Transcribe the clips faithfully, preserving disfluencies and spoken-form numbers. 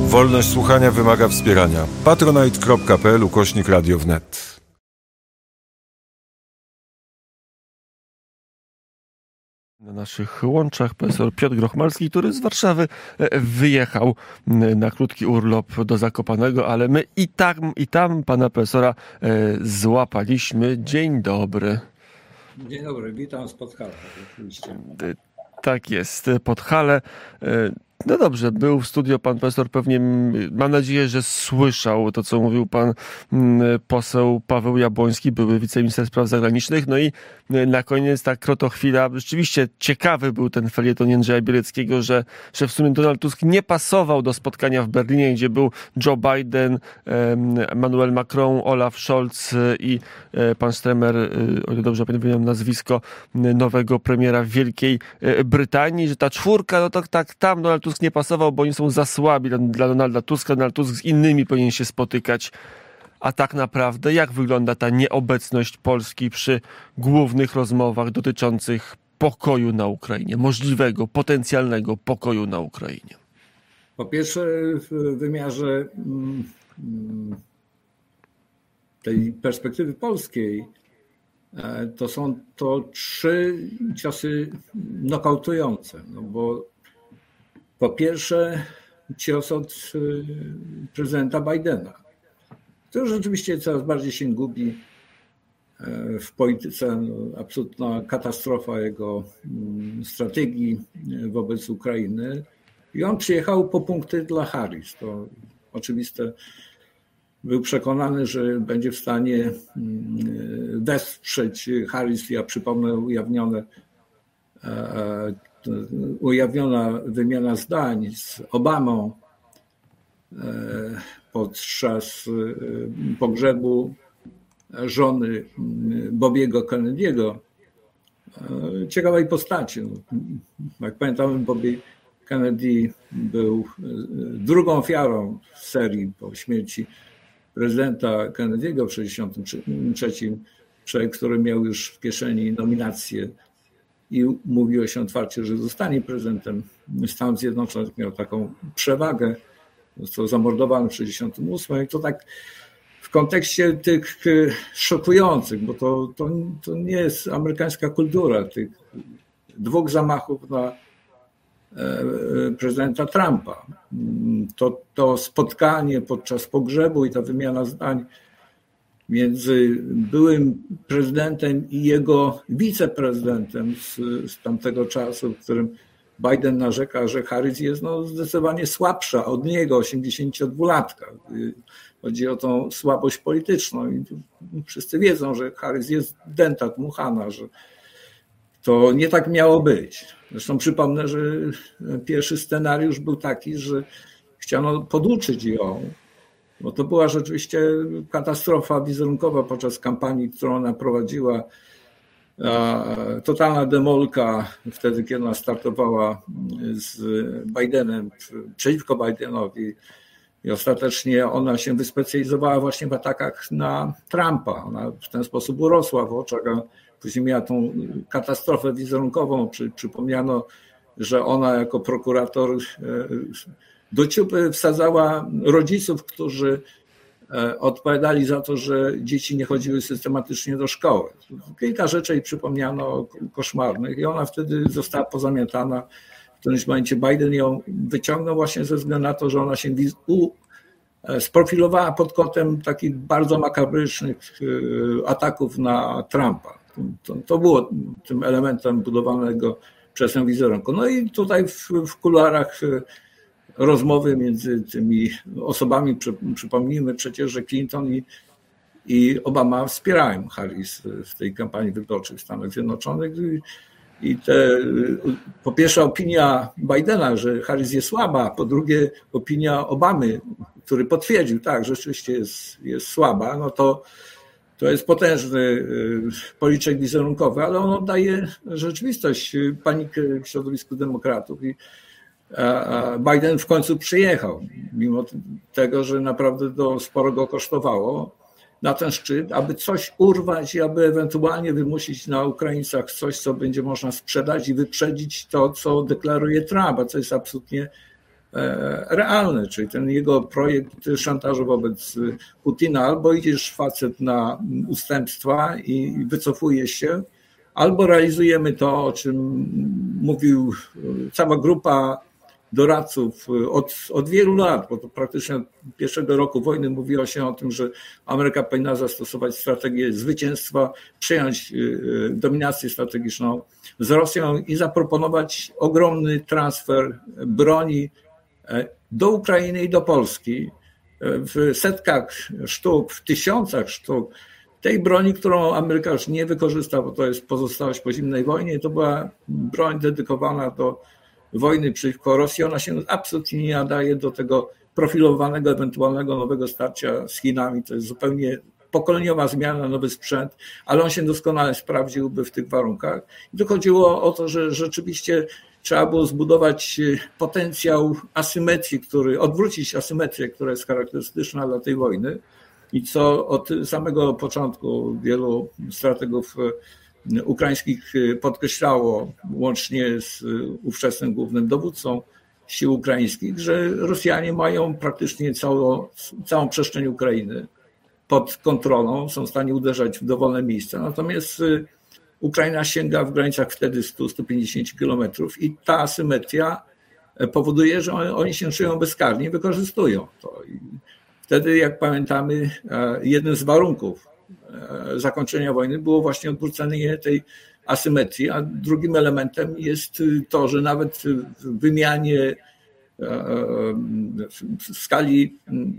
Wolność słuchania wymaga wspierania. patronite.pl ukośnik radio wnet. Na naszych łączach profesor Piotr Grochmalski, który z Warszawy wyjechał na krótki urlop do Zakopanego, ale my i tam, i tam pana profesora złapaliśmy. Dzień dobry. Dzień dobry, witam z Podhala, oczywiście. Tak jest, Podhale. No dobrze, był w studio pan profesor, pewnie mam nadzieję, że słyszał to, co mówił pan poseł Paweł Jabłoński, były wiceminister spraw zagranicznych. No i na koniec ta krotochwila. Rzeczywiście ciekawy był ten felieton Jędrzeja Bieleckiego, że, że w sumie Donald Tusk nie pasował do spotkania w Berlinie, gdzie był Joe Biden, Emmanuel Macron, Olaf Scholz i pan Stremer, o ile dobrze pamiętam nazwisko, nowego premiera Wielkiej Brytanii, że ta czwórka, no to tak tam Donald Tusk nie pasował, bo oni są za słabi dla, dla Donalda Tuska. Donald Tusk z innymi powinien się spotykać. A tak naprawdę jak wygląda ta nieobecność Polski przy głównych rozmowach dotyczących pokoju na Ukrainie, możliwego, potencjalnego pokoju na Ukrainie? Po pierwsze, w wymiarze tej perspektywy polskiej to są to trzy ciosy nokautujące, no bo po pierwsze cios od prezydenta Bidena, który rzeczywiście coraz bardziej się gubi w polityce. No, absolutna katastrofa jego strategii wobec Ukrainy. I on przyjechał po punkty dla Harris. To oczywiste. Był przekonany, że będzie w stanie wesprzeć Harris. Ja przypomnę ujawnione, ujawniona wymiana zdań z Obamą podczas pogrzebu żony Bobiego Kennedy'ego. Ciekawej postaci. Jak pamiętamy, Bobby Kennedy był drugą ofiarą w serii po śmierci prezydenta Kennedy'ego w tysiąc dziewięćset sześćdziesiątym trzecim, człowiek, który miał już w kieszeni nominację i mówiło się otwarcie, że zostanie prezydentem Stanów Zjednoczonych, miał taką przewagę, został zamordowany w tysiąc dziewięćset sześćdziesiątym ósmym. I to tak w kontekście tych szokujących, bo to, to, to nie jest amerykańska kultura, tych dwóch zamachów na prezydenta Trumpa. To, to spotkanie podczas pogrzebu i ta wymiana zdań między byłym prezydentem i jego wiceprezydentem z, z tamtego czasu, w którym Biden narzeka, że Harris jest no, zdecydowanie słabsza od niego, osiemdziesięciodwulatka. Chodzi o tą słabość polityczną i wszyscy wiedzą, że Harris jest dęta, dmuchana, że to nie tak miało być. Zresztą przypomnę, że pierwszy scenariusz był taki, że chciano poduczyć ją, bo to była rzeczywiście katastrofa wizerunkowa podczas kampanii, którą ona prowadziła. Totalna demolka wtedy, kiedy ona startowała z Bidenem, przeciwko Bidenowi. I ostatecznie ona się wyspecjalizowała właśnie w atakach na Trumpa. Ona w ten sposób urosła w oczach, a później miała tą katastrofę wizerunkową. Przy, przypomniano, że ona jako prokurator do ciupy wsadzała rodziców, którzy odpowiadali za to, że dzieci nie chodziły systematycznie do szkoły. Kilka rzeczy jej przypomniano koszmarnych i ona wtedy została pozamiatana. W którymś momencie Biden ją wyciągnął właśnie ze względu na to, że ona się sprofilowała pod kątem takich bardzo makabrycznych ataków na Trumpa. To, to było tym elementem budowanego przez tę wizerunku. No i tutaj w, w kuluarach rozmowy między tymi osobami, przypomnijmy przecież, że Clinton i, i Obama wspierają Harris w tej kampanii wyborczej w Stanach Zjednoczonych. I, i te, po pierwsze opinia Bidena, że Harris jest słaba, a po drugie opinia Obamy, który potwierdził, tak, rzeczywiście jest, jest słaba, no to to jest potężny policzek wizerunkowy, ale on oddaje rzeczywistość, panikę w środowisku demokratów. I Biden w końcu przyjechał, mimo tego, że naprawdę to sporo go kosztowało, na ten szczyt, aby coś urwać i aby ewentualnie wymusić na Ukraińcach coś, co będzie można sprzedać i wyprzedzić to, co deklaruje Trump, a co jest absolutnie realny, czyli ten jego projekt szantażu wobec Putina, albo idziesz facet na ustępstwa i wycofuje się, albo realizujemy to, o czym mówił cała grupa doradców od, od wielu lat, bo to praktycznie od pierwszego roku wojny mówiło się o tym, że Ameryka powinna zastosować strategię zwycięstwa, przejąć dominację strategiczną z Rosją i zaproponować ogromny transfer broni do Ukrainy i do Polski w setkach sztuk, w tysiącach sztuk. Tej broni, którą Ameryka już nie wykorzysta, bo to jest pozostałość po zimnej wojnie, to była broń dedykowana do wojny przeciwko Rosji. Ona się absolutnie nie nadaje do tego profilowanego, ewentualnego nowego starcia z Chinami. To jest zupełnie pokoleniowa zmiana, nowy sprzęt, ale on się doskonale sprawdziłby w tych warunkach. I tu chodziło o to, że rzeczywiście trzeba było zbudować potencjał asymetrii, który, odwrócić asymetrię, która jest charakterystyczna dla tej wojny i co od samego początku wielu strategów ukraińskich podkreślało, łącznie z ówczesnym głównym dowódcą sił ukraińskich, że Rosjanie mają praktycznie całą, całą przestrzeń Ukrainy pod kontrolą, są w stanie uderzać w dowolne miejsca, natomiast Ukraina sięga w granicach wtedy sto do stu pięćdziesięciu kilometrów i ta asymetria powoduje, że oni się czują bezkarnie i wykorzystują to. I wtedy, jak pamiętamy, jednym z warunków zakończenia wojny było właśnie odwrócenie tej asymetrii, a drugim elementem jest to, że nawet w wymianie w skali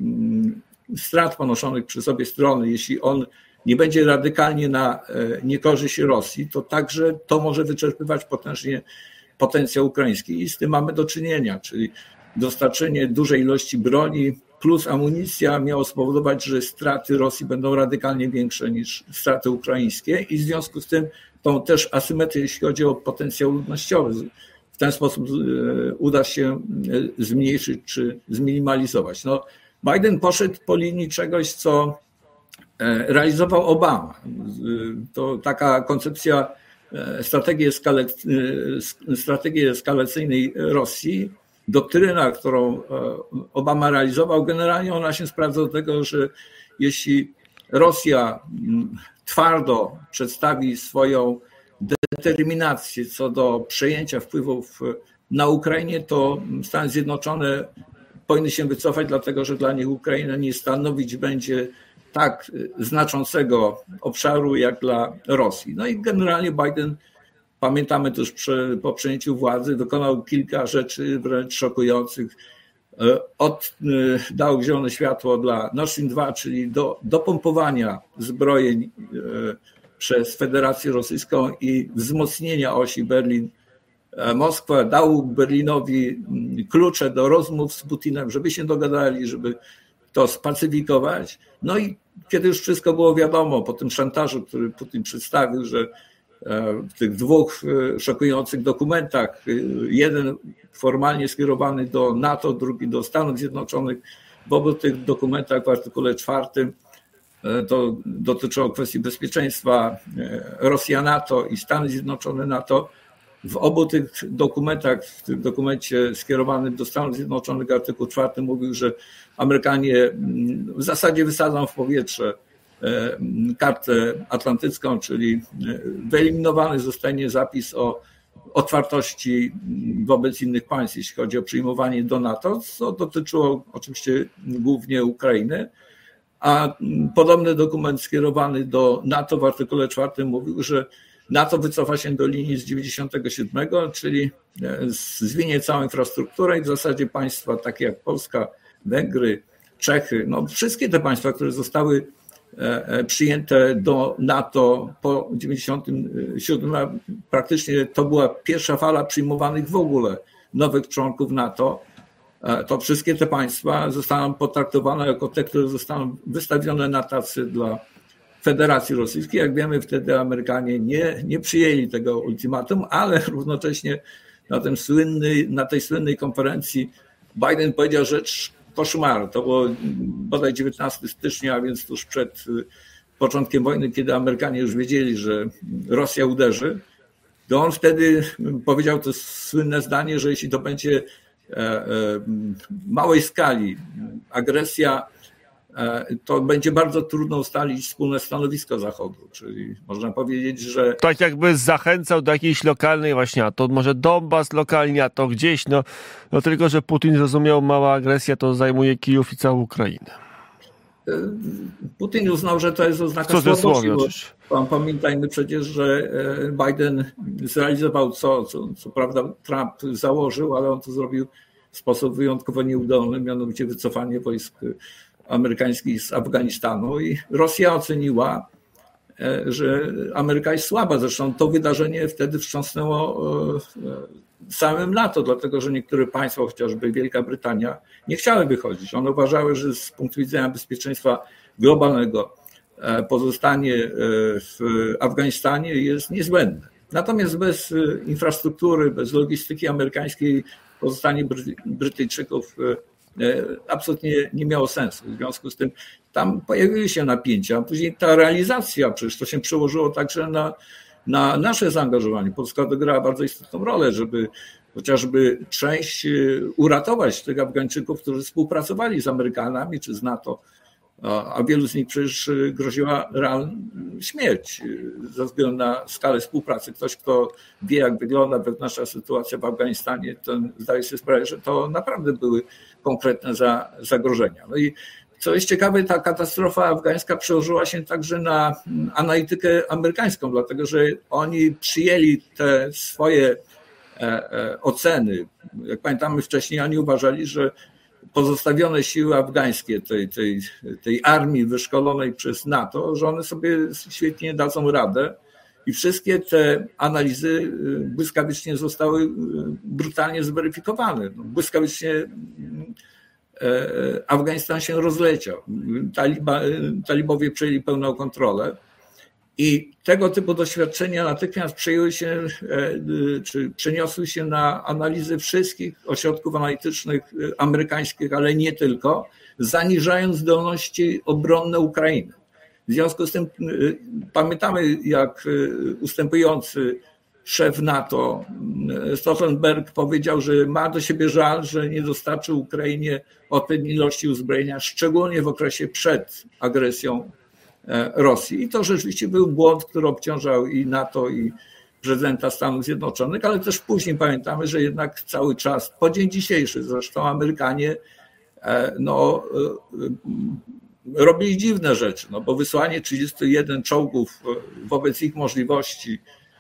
strat ponoszonych przez obie strony, jeśli on nie będzie radykalnie na niekorzyść Rosji, to także to może wyczerpywać potężnie potencjał ukraiński i z tym mamy do czynienia, czyli dostarczenie dużej ilości broni plus amunicja miało spowodować, że straty Rosji będą radykalnie większe niż straty ukraińskie i w związku z tym tą też asymetrię, jeśli chodzi o potencjał ludnościowy, w ten sposób uda się zmniejszyć czy zminimalizować. No, Biden poszedł po linii czegoś, co realizował Obama. To taka koncepcja strategii, eskale, strategii eskalacyjnej Rosji, doktryna, którą Obama realizował, generalnie ona się sprawdza do tego, że jeśli Rosja twardo przedstawi swoją determinację co do przejęcia wpływów na Ukrainie, to Stany Zjednoczone powinny się wycofać, dlatego że dla nich Ukraina nie stanowić będzie tak znaczącego obszaru jak dla Rosji. No i generalnie Biden, pamiętamy też po przejęciu władzy, dokonał kilka rzeczy wręcz szokujących. Od, dał zielone światło dla Nord Stream dwa, czyli do dopompowania zbrojeń przez Federację Rosyjską i wzmocnienia osi Berlin-Moskwa. Dał Berlinowi klucze do rozmów z Putinem, żeby się dogadali, żeby to spacyfikować. No i kiedy już wszystko było wiadomo, po tym szantażu, który Putin przedstawił, że w tych dwóch szokujących dokumentach, jeden formalnie skierowany do NATO, drugi do Stanów Zjednoczonych, w obu tych dokumentach w artykule czwartym to dotyczyło kwestii bezpieczeństwa Rosja-NATO i Stany Zjednoczone NATO. W obu tych dokumentach, w tym dokumencie skierowanym do Stanów Zjednoczonych artykuł czwarty mówił, że Amerykanie w zasadzie wysadzą w powietrze kartę atlantycką, czyli wyeliminowany zostanie zapis o otwartości wobec innych państw, jeśli chodzi o przyjmowanie do NATO, co dotyczyło oczywiście głównie Ukrainy, a podobny dokument skierowany do NATO w artykule czwartym mówił, że NATO wycofa się do linii z dziewięćdziesiątego siódmego, czyli zwinie całą infrastrukturę i w zasadzie państwa takie jak Polska, Węgry, Czechy, no wszystkie te państwa, które zostały przyjęte do NATO po dziewięćdziesiątym siódmym, praktycznie to była pierwsza fala przyjmowanych w ogóle nowych członków NATO, to wszystkie te państwa zostaną potraktowane jako te, które zostaną wystawione na tacy dla Federacji Rosyjskiej. Jak wiemy, wtedy Amerykanie nie, nie przyjęli tego ultimatum, ale równocześnie na, tym słynnej, na tej słynnej konferencji Biden powiedział rzecz koszmar. To było bodaj dziewiętnastego stycznia, a więc tuż przed początkiem wojny, kiedy Amerykanie już wiedzieli, że Rosja uderzy. To on wtedy powiedział to słynne zdanie, że jeśli to będzie małej skali agresja, to będzie bardzo trudno ustalić wspólne stanowisko Zachodu. Czyli można powiedzieć, że... Tak jakby zachęcał do jakiejś lokalnej właśnie, a to może Donbas lokalnie, a to gdzieś, no, no tylko, że Putin zrozumiał, mała agresja to zajmuje Kijów i całą Ukrainę. Putin uznał, że to jest oznaka słabości, bo pamiętajmy przecież, że Biden zrealizował co, co, co prawda Trump założył, ale on to zrobił w sposób wyjątkowo nieudolny, mianowicie wycofanie wojsk amerykańskich z Afganistanu i Rosja oceniła, że Ameryka jest słaba. Zresztą to wydarzenie wtedy wstrząsnęło samym NATO, dlatego że niektóre państwa, chociażby Wielka Brytania, nie chciały wychodzić. One uważały, że z punktu widzenia bezpieczeństwa globalnego pozostanie w Afganistanie jest niezbędne. Natomiast bez infrastruktury, bez logistyki amerykańskiej pozostanie Brytyjczyków absolutnie nie miało sensu. W związku z tym tam pojawiły się napięcia, a później ta realizacja, przecież to się przełożyło także na, na nasze zaangażowanie. Polska odegrała bardzo istotną rolę, żeby chociażby część uratować tych Afgańczyków, którzy współpracowali z Amerykanami czy z NATO, a wielu z nich przecież groziła realna śmierć ze względu na skalę współpracy. Ktoś, kto wie, jak wygląda wewnętrzna sytuacja w Afganistanie, ten zdaje sobie sprawę, że to naprawdę były konkretne zagrożenia. No i co jest ciekawe, ta katastrofa afgańska przełożyła się także na analitykę amerykańską, dlatego że oni przyjęli te swoje oceny. Jak pamiętamy wcześniej, oni uważali, że pozostawione siły afgańskie tej, tej, tej armii wyszkolonej przez NATO, że one sobie świetnie dadzą radę i wszystkie te analizy błyskawicznie zostały brutalnie zweryfikowane. Błyskawicznie Afganistan się rozleciał. Taliba, talibowie przejęli pełną kontrolę i tego typu doświadczenia natychmiast przejęły się, czy przeniosły się na analizy wszystkich ośrodków analitycznych amerykańskich, ale nie tylko, zaniżając zdolności obronne Ukrainy. W związku z tym pamiętamy, jak ustępujący szef NATO Stoltenberg powiedział, że ma do siebie żal, że nie dostarczył Ukrainie odpowiedniej ilości uzbrojenia, szczególnie w okresie przed agresją Rosji. I to rzeczywiście był błąd, który obciążał i NATO, i prezydenta Stanów Zjednoczonych, ale też później pamiętamy, że jednak cały czas, po dzień dzisiejszy zresztą Amerykanie no, robili dziwne rzeczy, no bo wysłanie trzydziestu jeden czołgów wobec ich możliwości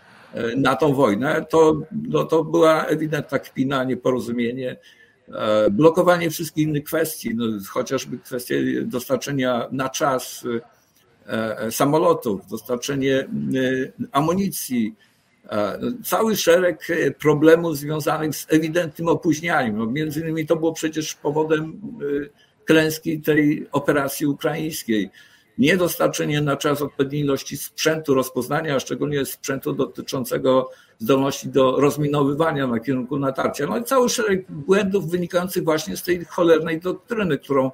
na tą wojnę, to, no, to była ewidentna kpina, nieporozumienie, blokowanie wszystkich innych kwestii, no, chociażby kwestie dostarczenia na czas samolotów, dostarczenie amunicji, cały szereg problemów związanych z ewidentnym opóźnianiem. No, między innymi to było przecież powodem klęski tej operacji ukraińskiej. Niedostarczenie na czas odpowiedniej ilości sprzętu rozpoznania, a szczególnie sprzętu dotyczącego zdolności do rozminowywania na kierunku natarcia. No i cały szereg błędów wynikających właśnie z tej cholernej doktryny, którą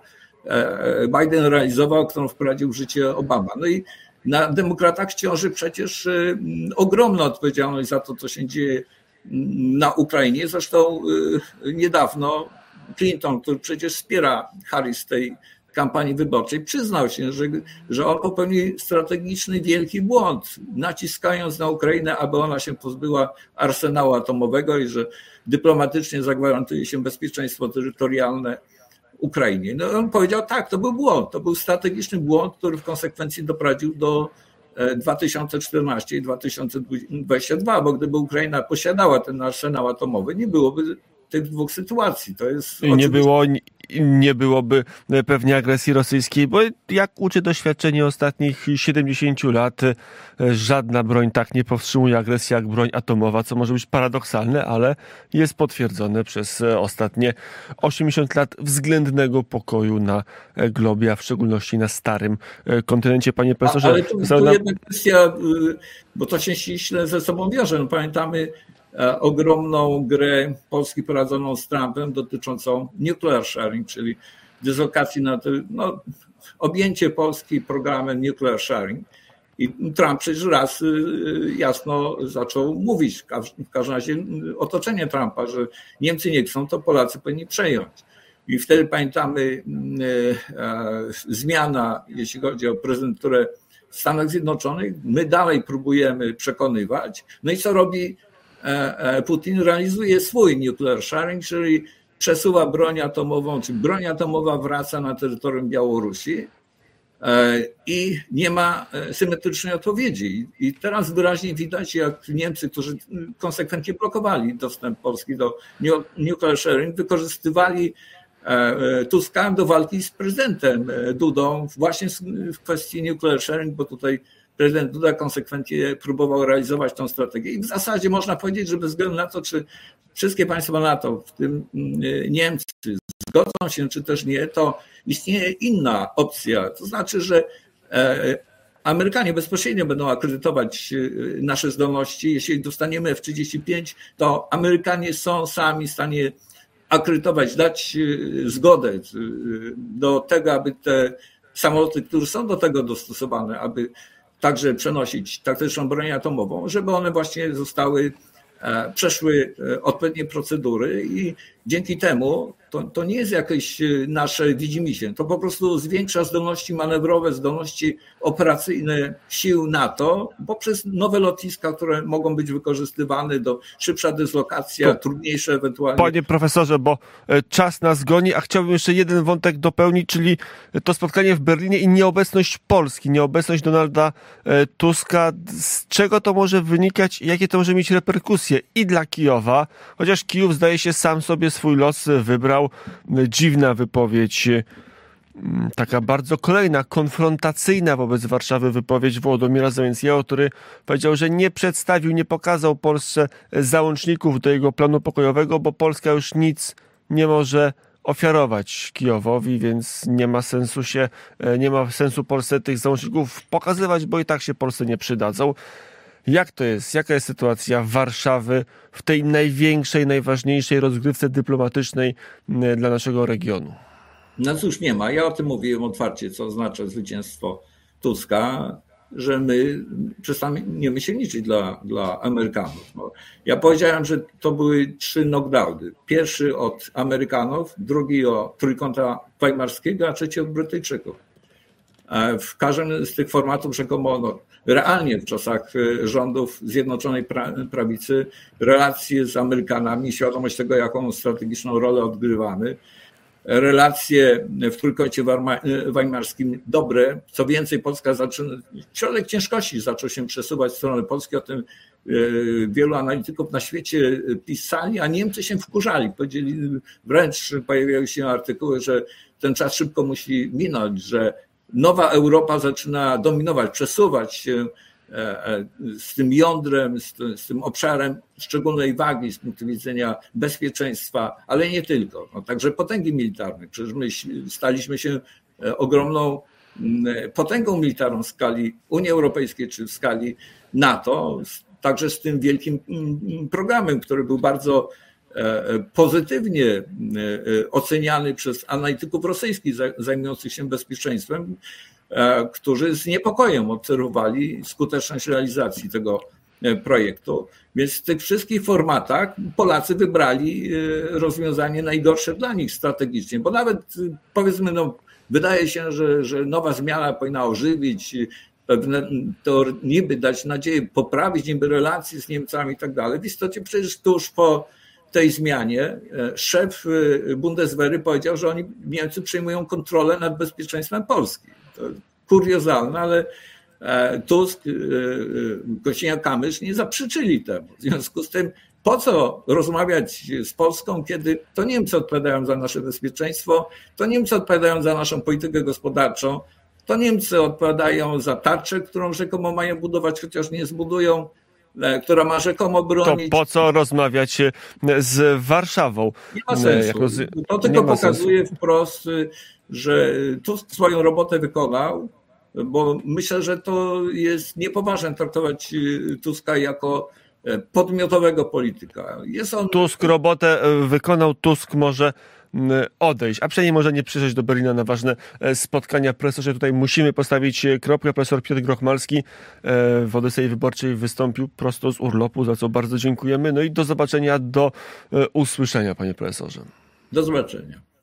Biden realizował, którą wprowadził w życie Obama. No i na demokratach ciąży przecież ogromna odpowiedzialność za to, co się dzieje na Ukrainie. Zresztą niedawno Clinton, który przecież wspiera Harris w tej kampanii wyborczej, przyznał się, że, że on popełnił strategiczny wielki błąd, naciskając na Ukrainę, aby ona się pozbyła arsenału atomowego i że dyplomatycznie zagwarantuje się bezpieczeństwo terytorialne Ukrainie. No on powiedział, tak, to był błąd, to był strategiczny błąd, który w konsekwencji doprowadził do dwa tysiące czternastego i dwa tysiące dwudziestego drugiego, bo gdyby Ukraina posiadała ten arsenał atomowy, nie byłoby tych dwóch sytuacji. To jest I nie było, nie byłoby pewnie agresji rosyjskiej, bo jak uczy doświadczenie ostatnich siedemdziesięciu lat, żadna broń tak nie powstrzymuje agresji jak broń atomowa, co może być paradoksalne, ale jest potwierdzone przez ostatnie osiemdziesiąt lat względnego pokoju na globie, a w szczególności na starym kontynencie. Panie profesorze... Ale tu, tu jedna kwestia, bo to się ściśle ze sobą wiąże. No, pamiętamy ogromną grę Polski prowadzoną z Trumpem dotyczącą nuclear sharing, czyli dyslokacji, na to, no, objęcie Polski programem nuclear sharing. I Trump przecież raz jasno zaczął mówić, w każdym razie otoczenie Trumpa, że Niemcy nie chcą, to Polacy powinni przejąć. I wtedy pamiętamy zmiana, jeśli chodzi o prezydenturę w Stanach Zjednoczonych. My dalej próbujemy przekonywać. No i co robi Putin? Realizuje swój nuclear sharing, czyli przesuwa broń atomową, czy broń atomowa wraca na terytorium Białorusi i nie ma symetrycznej odpowiedzi. I teraz wyraźnie widać, jak Niemcy, którzy konsekwentnie blokowali dostęp Polski do nuclear sharing, wykorzystywali Tuska do walki z prezydentem Dudą właśnie w kwestii nuclear sharing, bo tutaj prezydent Duda konsekwentnie próbował realizować tę strategię. I w zasadzie można powiedzieć, że bez względu na to, czy wszystkie państwa NATO, w tym Niemcy, zgodzą się, czy też nie, to istnieje inna opcja. To znaczy, że Amerykanie bezpośrednio będą akredytować nasze zdolności. Jeśli dostaniemy F trzydzieści pięć, to Amerykanie są sami w stanie akredytować, dać zgodę do tego, aby te samoloty, które są do tego dostosowane, aby także przenosić taktyczną broń atomową, żeby one właśnie zostały, przeszły odpowiednie procedury i dzięki temu to, to nie jest jakieś nasze widzimisię, to po prostu zwiększa zdolności manewrowe, zdolności operacyjne sił NATO poprzez nowe lotniska, które mogą być wykorzystywane do szybsza dyslokacja, to, trudniejsze ewentualnie. Panie profesorze, bo czas nas goni, a chciałbym jeszcze jeden wątek dopełnić, czyli to spotkanie w Berlinie i nieobecność Polski, nieobecność Donalda Tuska. Z czego to może wynikać i jakie to może mieć reperkusje i dla Kijowa, chociaż Kijów zdaje się sam sobie swój los wybrał. Dziwna wypowiedź, taka bardzo kolejna, konfrontacyjna wobec Warszawy wypowiedź Wołodomira Zełenskiego, który powiedział, że nie przedstawił, nie pokazał Polsce załączników do jego planu pokojowego, bo Polska już nic nie może ofiarować Kijowowi, więc nie ma sensu się, nie ma sensu Polsce tych załączników pokazywać, bo i tak się Polsce nie przydadzą. Jak to jest? Jaka jest sytuacja Warszawy w tej największej, najważniejszej rozgrywce dyplomatycznej dla naszego regionu? No cóż, nie ma. Ja o tym mówiłem otwarcie, co oznacza zwycięstwo Tuska, że my przestaniemy się liczyć dla, dla Amerykanów. No, ja powiedziałem, że to były trzy knockdowny. Pierwszy od Amerykanów, drugi od Trójkąta Weimarskiego, a trzeci od Brytyjczyków. W każdym z tych formatów rzekomo no, realnie w czasach rządów Zjednoczonej Prawicy relacje z Amerykanami, świadomość tego, jaką strategiczną rolę odgrywamy, relacje w Trójkącie Weimarskim dobre, co więcej Polska zaczyna, środek ciężkości zaczął się przesuwać w stronę Polski, o tym wielu analityków na świecie pisali, a Niemcy się wkurzali, powiedzieli, wręcz pojawiały się artykuły, że ten czas szybko musi minąć, że nowa Europa zaczyna dominować, przesuwać się z tym jądrem, z tym, z tym obszarem szczególnej wagi z punktu widzenia bezpieczeństwa, ale nie tylko. No, także potęgi militarnej. Przecież my staliśmy się ogromną potęgą militarną w skali Unii Europejskiej czy w skali NATO, także z tym wielkim programem, który był bardzo pozytywnie oceniany przez analityków rosyjskich zajmujących się bezpieczeństwem, którzy z niepokojem obserwowali skuteczność realizacji tego projektu. Więc w tych wszystkich formatach Polacy wybrali rozwiązanie najgorsze dla nich strategicznie, bo nawet powiedzmy, no, wydaje się, że, że nowa zmiana powinna ożywić, pewne, to niby dać nadzieję, poprawić niby relacje z Niemcami i tak dalej. W istocie przecież tuż po tej zmianie szef Bundeswehry powiedział, że oni, Niemcy, przejmują kontrolę nad bezpieczeństwem Polski. To kuriozalne, ale Tusk, Kosiniak-Kamysz nie zaprzeczyli temu. W związku z tym, po co rozmawiać z Polską, kiedy to Niemcy odpowiadają za nasze bezpieczeństwo, to Niemcy odpowiadają za naszą politykę gospodarczą, to Niemcy odpowiadają za tarczę, którą rzekomo mają budować, chociaż nie zbudują, która ma rzekomo bronić. To po co rozmawiać z Warszawą? Nie ma sensu. Z... To tylko pokazuje sensu. Wprost, że Tusk swoją robotę wykonał, bo myślę, że to jest niepoważne traktować Tuska jako podmiotowego polityka. Jest on... Tusk robotę wykonał, Tusk może odejść, a przynajmniej może nie przyjść do Berlina na ważne spotkania. Profesorze, tutaj musimy postawić kropkę. Profesor Piotr Grochmalski w Odysei Wyborczej wystąpił prosto z urlopu, za co bardzo dziękujemy. No i do zobaczenia, do usłyszenia, panie profesorze. Do zobaczenia.